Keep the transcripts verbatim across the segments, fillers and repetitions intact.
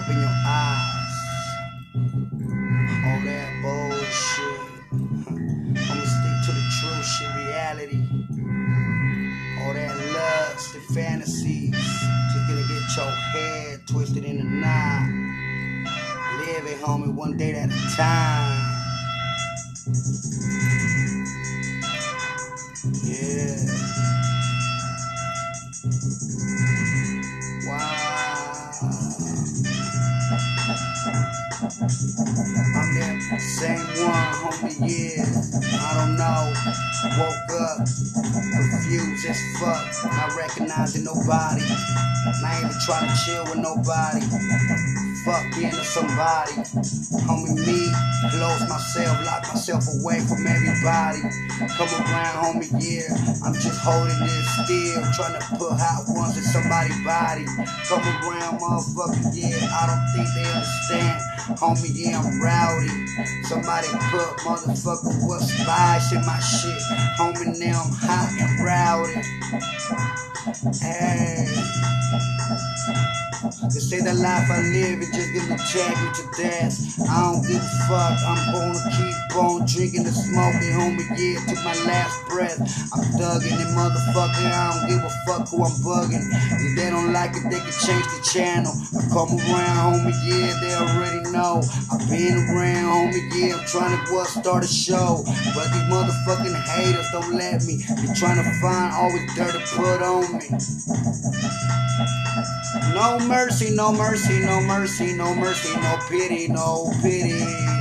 up in your eyes. All that bullshit. I'ma stick to the true shit, reality. All that lust and fantasies. Just gonna get your head twisted in a knot. Live it, homie, one day at a time. Yeah. Wow. I'm that same one, homie, yeah. I don't know. Woke up, confused as fuck, not recognizing nobody. Not even trying to chill with nobody. Fuck being a somebody. Homie, me, close myself, lock myself away from everybody. Come around, homie, yeah. I'm just holding this still, trying to put hot ones in somebody's body. Come around, motherfucker, yeah. I don't think they understand. Homie, yeah, I'm rowdy. Somebody put motherfucker what spice in my shit. Homie, now I'm hot and rowdy. Hey. They say the life I live is just gonna drag me to death. I don't give a fuck, I'm gonna keep on drinking and smoking, homie, yeah, to my last breath. I'm thugging and motherfucker, I don't give a fuck who I'm bugging. If they don't like it, they can change the channel. I come around, homie, yeah, they already know. I've been around, homie, yeah, I'm trying to what, start a show. But these motherfucking haters don't let me. They're trying to find always dirt to put on me. No mercy, no mercy, no mercy, no mercy, no pity, no pity.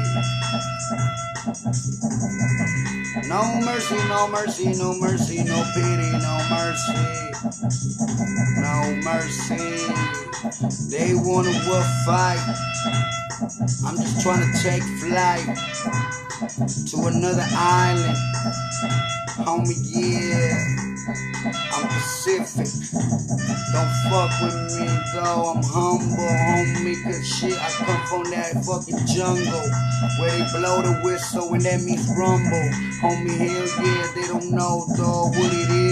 No mercy, no mercy, no mercy, no pity, no mercy. No mercy. They wanna what fight. I'm just trying to take flight to another island. Homie, yeah. I'm Pacific. Don't fuck with me though, I'm humble, homie, cause shit, I come from that fucking jungle where they blow the whistle and that means rumble. Homie, hell yeah, they don't know though what it is.